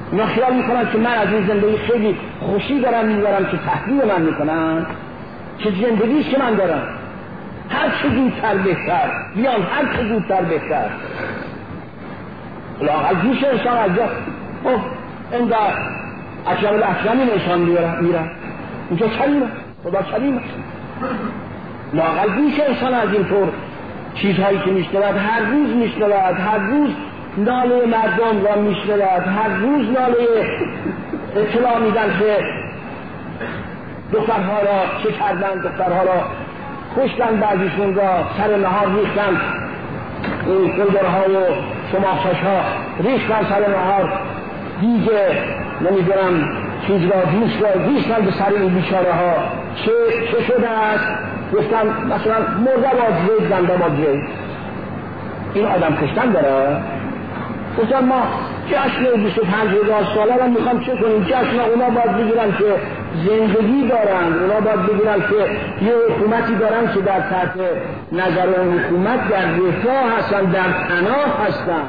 اینا خیال میکنن که من از این زندگی خیلی خوشی دارم میبرم که تحلیل من میکنن، که زندگیش که من دارم هر چه زودتر بهتر، بیان هر چه زودتر بهتر. لااقل گوش انسان از جا اینقدر اکرم الاکرمین انسان میرن اینجا کریمه، خدا کریمه. لااقل گوش انسان از اینطور چیزهایی که میشنود، هر روز میشنود، هر روز ناله مردم را میشنود، هر روز ناله اطلاع میدن که دخترها را چه کردن، دخترها را کشتن، بعضیشون را سر نهار ریختن، این قلدرهای و شماخشاشها ریختن سر نهار، دیگه نمیدونم چیز را ریختن به سر این بیچاره ها. چه شده است؟ گفتن مثلا مرده با زید، زنده با زید. این آدم کشتن داره؟ گفتن ما جشن 25,000 ساله را میخوام چه کنیم؟ جشن اونا باید بگیرن که زندگی دارن، اونا باید بگیرن که یه حکومتی دارن که در تحت نظر اون حکومت در رفاه هستن، در پناه هستن.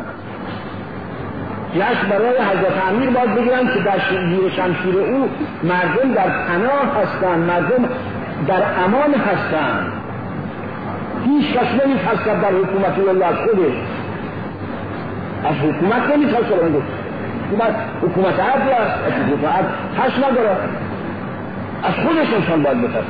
جشن برای حضرت امیر باید بگیرن که در زیر شمشیر او مردم در پناه هستن، مردم در امان هستن. هیچ کس نمیترسد در حکومت الله از خودش، از حکومت نمیترسد. حکومت عدل است، از حکومت عدل ترس نداره، از خودش انسان باید بترسد.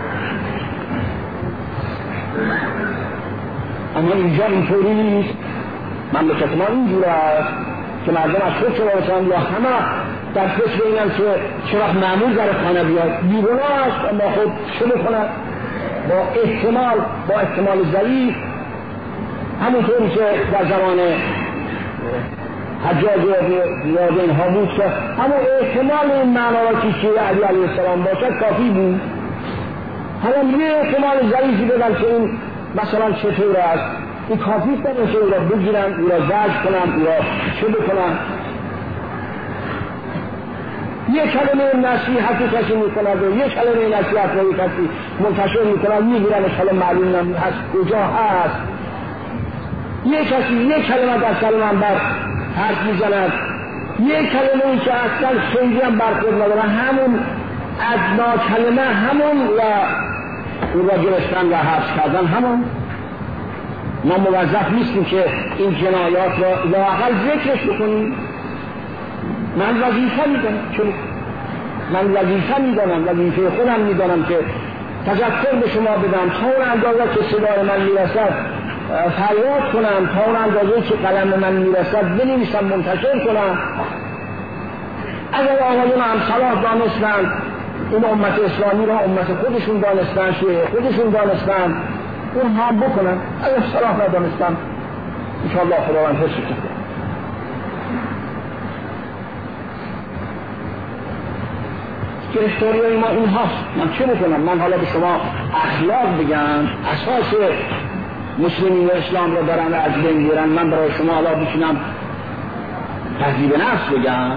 اما اینجا اینطوری نیست. مملکت ما اینجور است که مردم از خود شما باشند یا همه در فکر اینن که چرا معمول در خانه بیاد، بیگناه است اما خود چه بکنند با احتمال ضعیف، همونطوری که در زمان حجاج زیاد اینها بود که همون احتمال این معنی که علی علیه السلام باشد کافی بود. حالا یه احتمال ضعیفی بدن که این مثلا چطور است، این کافی است که او را بگیرن، او را زجر کنن، او را چه بکنن. یک کلمه نصیحتی کسی میکند و یک کلمه نصیحت رو کسی منتشر میکند، میگیرنش، حالا معلوم هست کجا هست. یک کسی یک کلمه در سر منبر حرف میزند، یک کلمه ای که اصلا خیلی هم برخورد نداره، همون ادنا کلمه، همون و او را گرفتن و حبس کردن، همون. ما موظف نیستیم که این جنایات را لااقل ذکرش بکنیم. من وظیفه میدانم، چون من وظیفه میدانم، وظیفه خودم میدانم که تذکر به شما بدم، تا اون اندازه که صدای من میرسد فریاد کنم، تا اون اندازه که قلم من میرسد بنویسم، منتشر کنم. اگر آقایون هم صلاح دانستند، این امت اسلامی را امت خودشون دانستند، شیعه خودشون دانستند، اون هم بکنن. اگر صلاح ندانستند انشاءالله خداوند حفظ کنه. گرفتاری ما این هاست. من چه بکنم؟ من حالا به شما اخلاق بگم، اساس مسلمین اسلام را دارن از بین میبرن، من برای شما حالا بتونم تهذیب نفس بگم.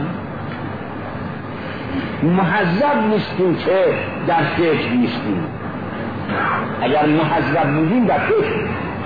مهذب نیستیم که در فکر نیستیم. اگر مهذب بودیم در فکر،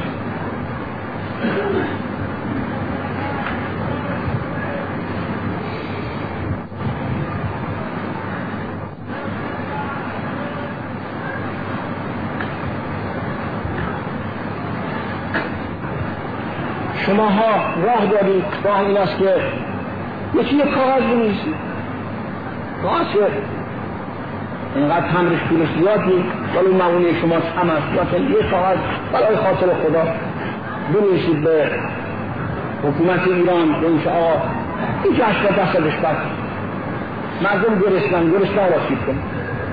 شما ها راه دارید. راه این است که یکی یک کاغذ بنویسید، کاغذ که اینقدر تمرش پولش زیادی، ولی معمولی شما هم است، یا یک کاغذ برای خاطر خدا بنویسید به حکومت ایران، بنویسید آقا این جشن دستش بد، مردم گرسنن را سید کنید.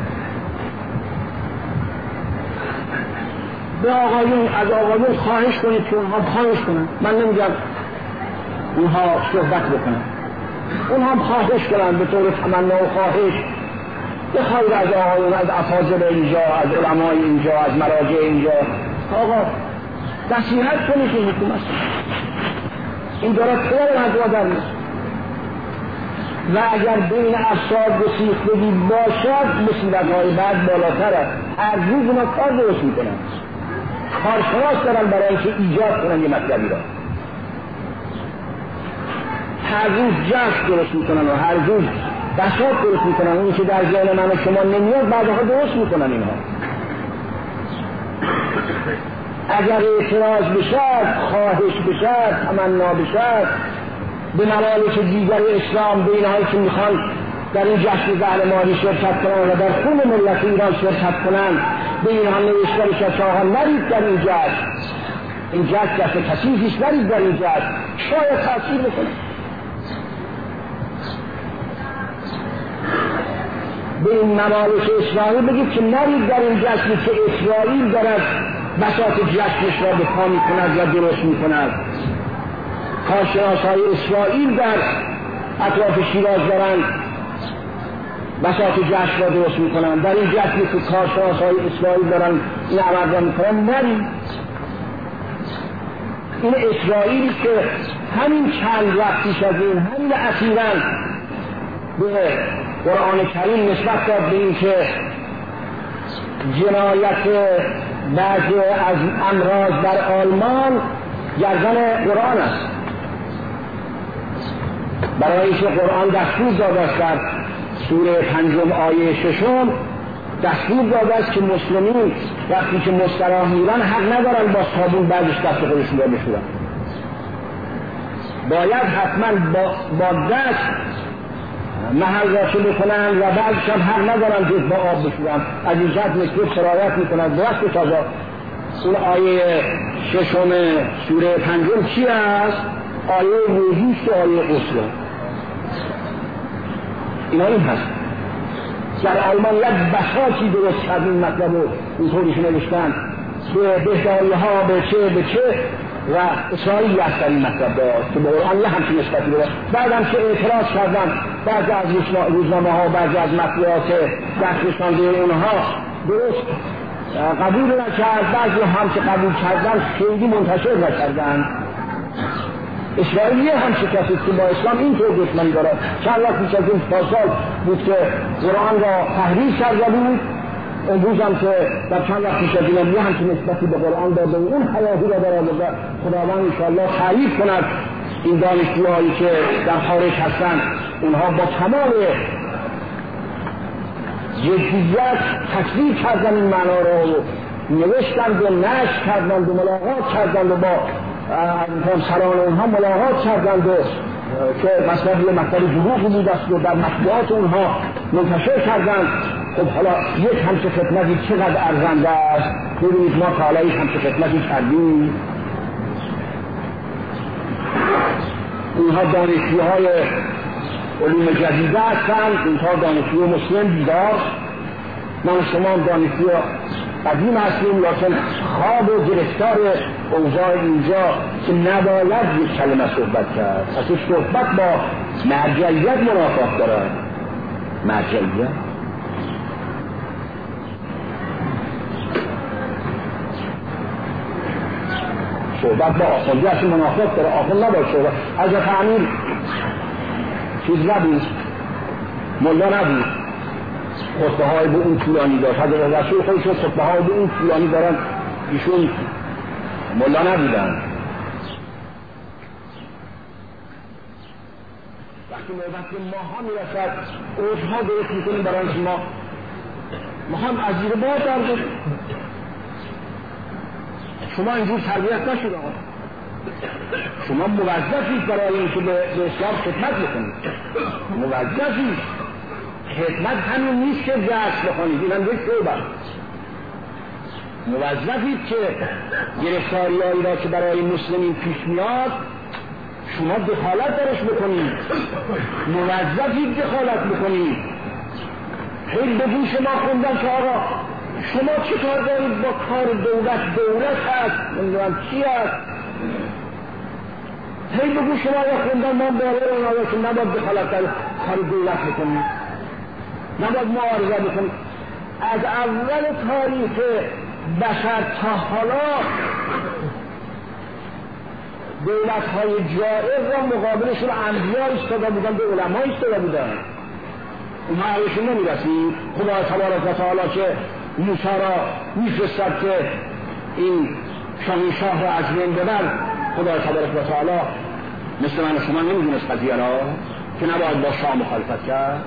به آقایون، از آقایون خواهش کنید که اونها خواهش کنن. من نمیگم اونها صحبت بکنن، اونها خواهش کنن به طور تمنا و خواهش. بخواهید از آقایون، از افاضل اینجا، از علمای اینجا، از مراجع اینجا، آقا نصیحت کنید که حکومت این دارد خیلی مدوادر نیست. و اگر بین افساد گسیختگی باشد، مصیبت‌های بعد بالاتر است. هر روز اونا کار درست میکنن، کارشناس دارن برای اینکه ایجاد کنن یه مطلبی را. هر روز جشن درست میکنن و هر روز بساط درست میکنن. اون که در ذهن من و شما نمیاد بعدها درست میکنن اینها. اگر اعتراض بشد، خواهش بشد، تمنا بشد به ممالک دیگر اسلام، به اینهایی که میخوان در این جشن زهرماری شرکت کنن و در خون ملت ایران شرکت کنن، به اینها نوشته بشد که آقا نرید در این جشن، این جشن کثیفیش، نرید در این جشن، شاید تاثیر بکنه. به این ممالک اسرائیل بگید که نرید در این جشنی که اسرائیل دارد بساط جشنش را به پا میکند و درست میکند. کارشناسهای اسرائیل در اطراف شیراز دارند بساط جشن را درست میکنن. در این جشنی که کارشناسهای اسرائیل دارن این عمل را میکنن نرید. این اسرائیلی که همین چند وقت پیش از این، همین اخیراً به قرآن کریم نسبت داد به این که جنایت بعضی از امراض در آلمان گردن قرآن است. برای اینکه قرآن دستور داده است در سوره 5 آیه 6 دستور داده است که مسلمین وقتی که مستراح میرن حق ندارن با صابون بعدش دست خودشون را بشورن، باید حتما با دست محل راشو بکنن و بعدش هم حق ندارن جز با آب بشورن. از این جهت مکتوب سرایت میکنن درست تازه. اون آیه 6 سوره 5 چی است؟ آیه وضوست و آیه غسل. اینا این هست. در آلمان یک بساطی درست کرد این مطلب رو اینطوریش نوشتن به بهداری ها به چه و اسرائیل هست در این مطلب داشت که به قرآن یه همچین نسبتی بود. بعد هم که اعتراض کردن بعضی از روزنامه ها، بعضی از مطبوعات دسترسانده اونها درست قبول نکرد، بعضی هم که قبول کردن خیلی منتشر نکردن. اسرائیل یه همچه کسی که با اسلام اینطور دشمنی دارد. چند وقت پیش از این پارسال بود که قرآن را تحریف کرده بود، امروز هم که در چند وقت پیش از این یه همچه نسبتی به قرآن داده و اون حیاتی را دارد و خداوند انشاءالله تعریف کند این دانشجوهایی که در خارج هستند، اونها با تمام جدیت تصدیق کردن این معنا را و نوشتند و نشر کردند و ملاقات کردند و با سران اونها ملاقات کردند و که مثلا یه مطلب دروغی بود است و در مطبوعات اونها منتشر کردند. خب حالا یک همچه خدمتی چقدر ارزنده است. ببینید ما تا حالا یک همچه خدمتی کردیم. اینها دانشجوهای علوم جدیده هستند، اینها دانشجوی مسلم بیدار، من شما دانشجوی قدیم هستیم لیکن خواب و گرفتار اوضاع اینجا که نباید یک کلمه صحبت کرد. پس صحبت با مرجعیت منافات دارد. مرجعیت صحبت با آخوندی اصلا منافات داره. آخوند نباید صحبت. حضرت امیر چیز نبود، ملا نبود، خطبه های به اون طولانی داشت. حضرت رسول خودشون خطبه های به اون طولانی دارن، ایشون ملا نبودن. وقتی نوبت به ماها میرسد اوجها درست میکنیم برای اینکه ما هم از زیر بار دارد. شما اینجور تربیت نشد آقا. شما موظفید برای اینکه به اسلام خدمت بکنید. موظفید. خدمت همین نیست که درس بخونید، اینم یک شعبه. موظفید که گرفتاری‌هایی را که برای مسلمین پیش میاد شما دخالت درش بکنید. موظفید دخالت بکنید. خیلی به گوش ما خوندن که آقا شما چه کار دارید با کار دولت هست، نمیدونم چی هست. خیلی به گوش ما خوندن ما باور اونها که نباید دخالت در کار دولت بکنید، نباید معارضه بکنید. از اول تاریخ بشر تا حالا دولت‌های جائر را مقابلشون انبیا ایستاده بودن، به علما ایستاده بودن. اونها علیشون نمیرسید. خدا تبارک و تعالی که موسی را میفرستد که این شاهنشاه را از بین ببر، خدا تبارک و تعالی مثل من و شما نمیدونست قضیه را که نباید با شاه مخالفت کرد.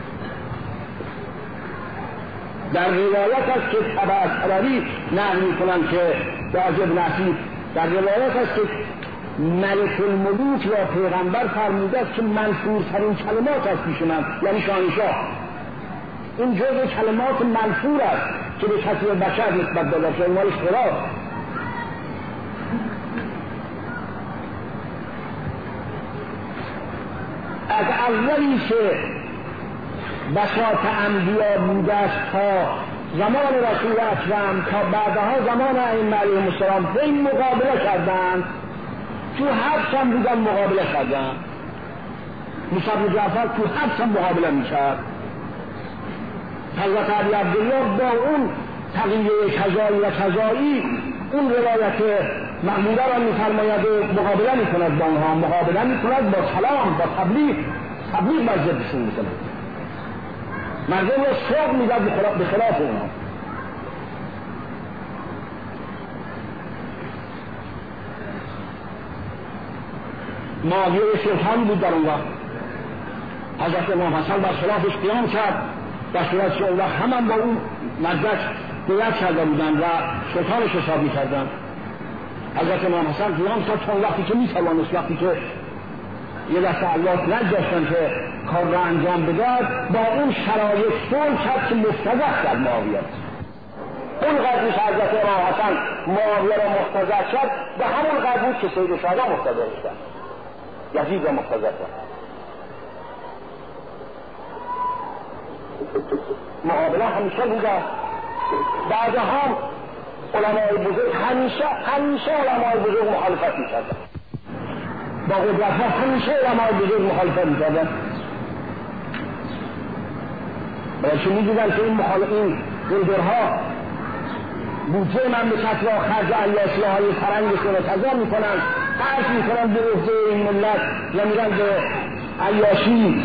در روایت است که طبری نقل میکنن که راجع بن عتیق در روایت است که ملک الملوک یا پیغمبر فرموده است که منفورترین کلمات است پیش من، یعنی شاهنشاه. این جزء کلمات منفور است که به کسی بشر نسبت داده شده، مال خلاف. از اولی که بساط انبیا بوده است تا زمان رسول اکرم تا بعدها زمان ائمه علیهم السلام به این مقابله کردند، تو حبس هم بودن مقابله کردن. موسی بن جعفر تو حبس هم مقابله میکرد. حضرت علی عبدالله با اون تقیه کذایی و کذایی اون روایت مأموره را میفرماید و مقابله میکند با اونها، مقابله میکند با کلام، با تبلیغ بر ضدشون میکند، مردم را سوق میداد به خلاف اونها. معاویه سلطان بود در اون وقت. حضرت امام حسن بر خلافش قیام کرد، در صورت که اون وقت هم با اون مدرک بیعت کرده بودن و سلطانش حساب میکردن. حضرت امام حسن قیام کرد تا وقتی که میتوانست، وقتی که یه دست الله نگذاشتن که کار را انجام بدهد، با اون شرایط صلح کرد که مستضعف کرد معاویه. اون قدری که حضرت امام حسن معاویه را مستضعف کرد، به همون قدر بود که سید الشهدا مستضعف کرد، یزید را مستضعف کرد. مقابله همیشه بوده. بعدها علمای بزرگ همیشه علمای بزرگ مخالفت میکردن، با قدرت ها همیشه علمای بزرگ مخالفت میکردن، برای که میدیدن که این گلدرها بودجه مملکت را خرج عیاشی های فرنگشون را تضا میکنن، خرج میکنن به عهده این ملت و میرن به عیاشی.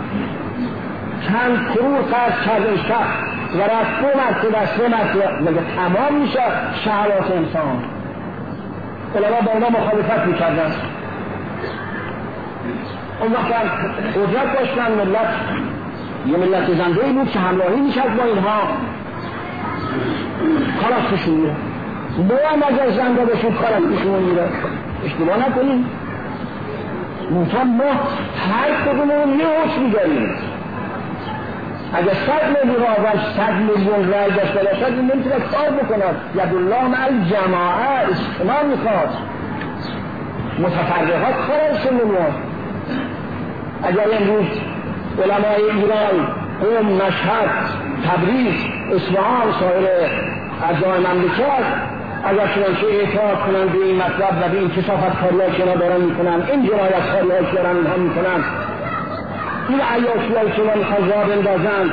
چند کرور خرج کرده شخص و رفت 2 مرتبه 3 مرتبه مگه تمام میشه شهوات انسان؟ علما با اونا مخالفت میکردن. اون وقت قدرت داشتن، ملت یه ملت زنده‌ای بود که همراهی میکرد با اینها، خلاص کشون میره. هم اگر زنده بشود خلاص کشون میره. اشتباه نکنیم، منطقه ما هر کدومون یه حکم میداریم. اگر 100 میلیون آدم 100 میلیون رای داشته باشد، این نمیتونه کار بکند. یدالله مع الجماعه، اجتماع میخواد. متفرقات کارشون نمیاد. اگر امروز علمای ایران، قم، مشهد، تبریز، اصفهان، سایر اجزای مملکت اگر چنانچه اعتراض کنند به این مطلب و به این کثافت‌کاری‌هایی که اینا دارن میکنن، این جنایت‌کاری‌هایی که دارن اینها میکنن، این عیاشی‌هایی که اینا میخوان راه بندازن،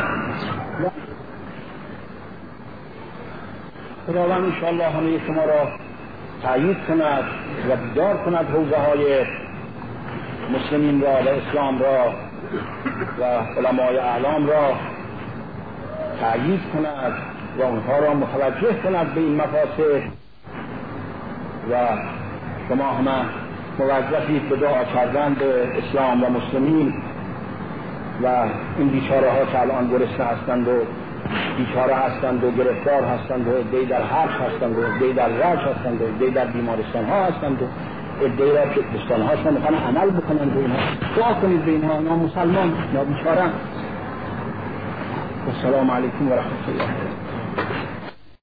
خداوند انشاءالله همه شما را تأیید کند و بیدار کند حوزه‌های مسلمین را و اسلام را و علمای اعلام را تأیید کند و اونها را متوجه کند به این مفاسد و شما همه موظفید به دعا کردن به اسلام و مسلمین و این بیچاره ها که الان گرسنه هستند و بیچاره هستند و گرفتار هستند و عده‌ای در حبس هستند و عده‌ای در رنج هستند و عده‌ای در بیمارستان ها هستند و عده‌ای را که بستان هاشون میخوان عمل بکنن به اینها. دعا کنید به اینها، اینا مسلمان یا بیچاره. و السلام علیکم و رحمت الله.